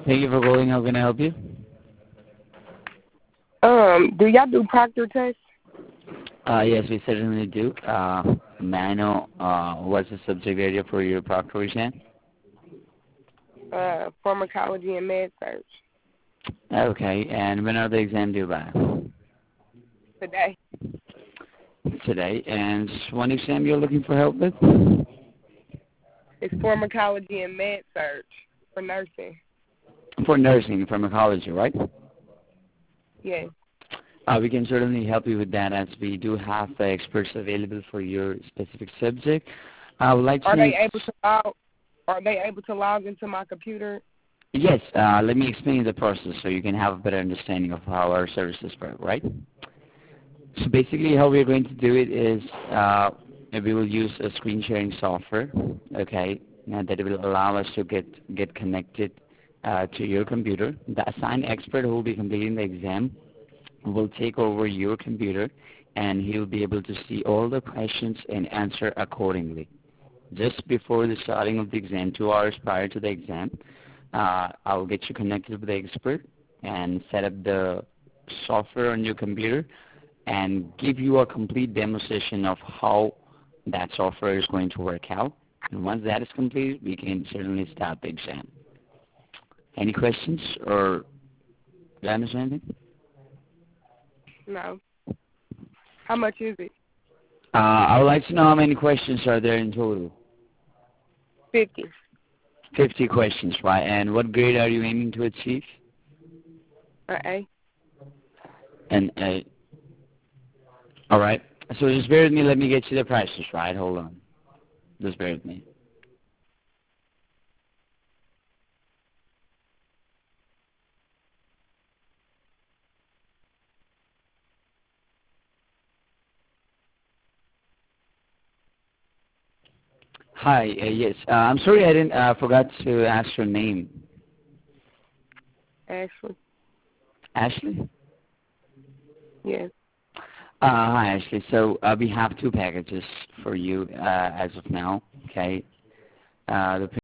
Thank you for calling. How can I help you? Do y'all do proctor tests? Yes, we certainly do. May I know what's the subject area for your proctor exam? Pharmacology and med search Okay, and when are the exam due by? today. Today. And one exam you're looking for help with? It's pharmacology and med search for nursing. For nursing, pharmacology, right? Yes. We can certainly help you with that, as we do have experts available for your specific subject. I would like to Are know. they able to log? Are they able to log into my computer? Yes, let me explain the process so you can have a better understanding of how our services work, right? So basically how we're going to do it is we will use a screen sharing software, okay, that will allow us to get connected to your computer. The assigned expert who will be completing the exam will take over your computer, and he will be able to see all the questions and answer accordingly. Just before the starting of the exam, 2 hours prior to the exam, I will get you connected with the expert and set up the software on your computer and give you a complete demonstration of how that software is going to work out. And once that is completed, we can certainly start the exam. Any questions, or do you understand anything? No. How much is it? I would like to know how many questions are there in total. 50. 50 questions, right? And what grade are you aiming to achieve? A. An A. All right. So just bear with me. Let me get you the prices, right? Hold on. Just bear with me. Hi. Yes. I'm sorry I didn't forgot to ask your name. Ashley. Ashley? Yes. Hi, Ashley. So we have 2 packages for you as of now. Okay. The